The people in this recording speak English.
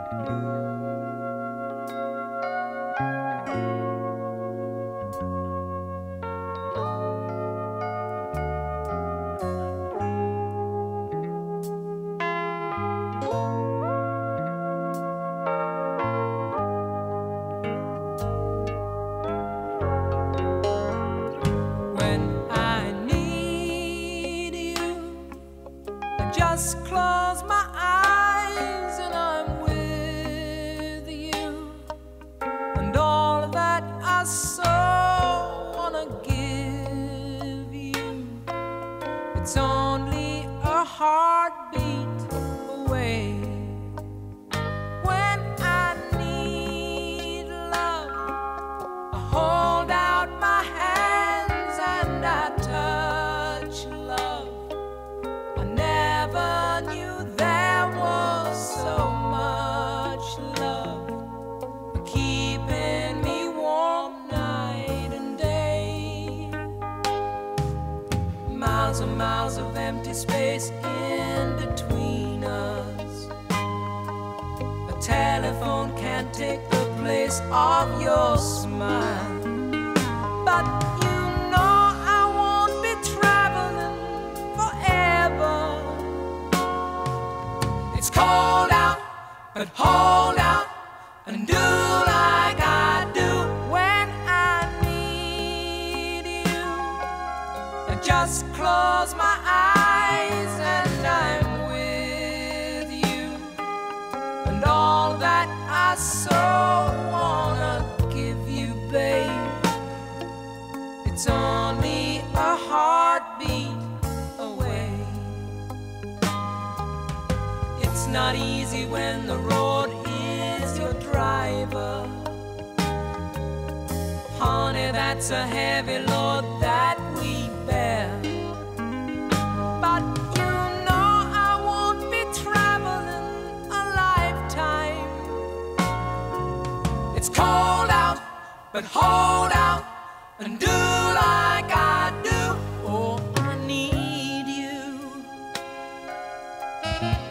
Just close my eyes and I'm with you, and all that I so wanna give you, it's only a heartbeat away. When I need love, I hold out my hands and I touch love. I never knew there was so much love keeping me warm night and day. Miles and miles of empty space in between us. A telephone can't take the place of your smile, but you know I won't be traveling forever. It's cold out, but hold out and do like I do. When I need you, I just close my eyes and I'm with you, and all that I so wanna give you, babe, it's only a heartbeat away. It's not easy when the road is your driver. Honey, that's a heavy load that we bear. But you know I won't be traveling a lifetime. It's cold out, but hold out and do like I do. Oh, I need you.